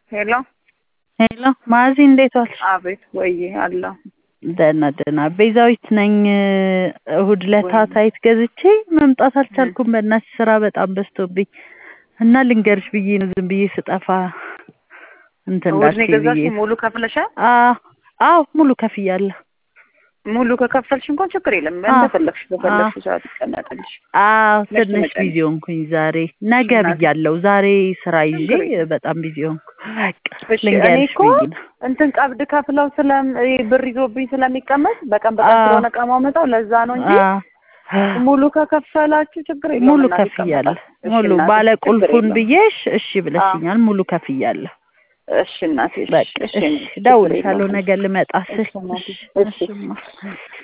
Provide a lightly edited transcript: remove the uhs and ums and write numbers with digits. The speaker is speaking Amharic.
ሄሎ ሄሎ ማዚ እንዴት ዋልሽ? አቤት ወይ አላ ደህና ቤዛዊት ነኝ። እሁድ ዕለት ታይት ገዝቼ መምጣት አልቻልኩም። በእናትሽ ስራ በጣም በዝቶብኝ እና ልንገርሽ ብዬ ነው ዝም ብዬ ስጠፋ እንትን እንዳልሽ ብዬ። ሙሉ ከፍለሻል? አዎ ሙሉ ከፍያለሁ። ሙሉ ከከፈልሽ እንኳን ችግር የለም። እንደፈለግሽ በፈለግሽ ሰዓት ይቀመጥልሽ። ትንሽ ቢዚ ሆንኩኝ ዛሬ። ነገ ብያለሁ። ዛሬ ስራ ይዤ በጣም ቢዚ ሆንኩ። ልንገርሽ ብዬ ነው። እንትን ቀብድ ከፍለው ብር ይዞብኝ ስለሚቀመጥ በቀን ስለሆነ ዕቃ ማመጣው ለዛ ነው እንጂ ሙሉ ከከፈላችሁ ችግር የለም። ሙሉ ከፍያለሁ። ሙሉ ባለ ቁልፉን ብዬሽ እሺ ብለሽኛል። ሙሉ ከፍያለሁ። እሺ እናቴ እሺ ደውልሻለሁ ነገ ልመጣ ስል። እሺ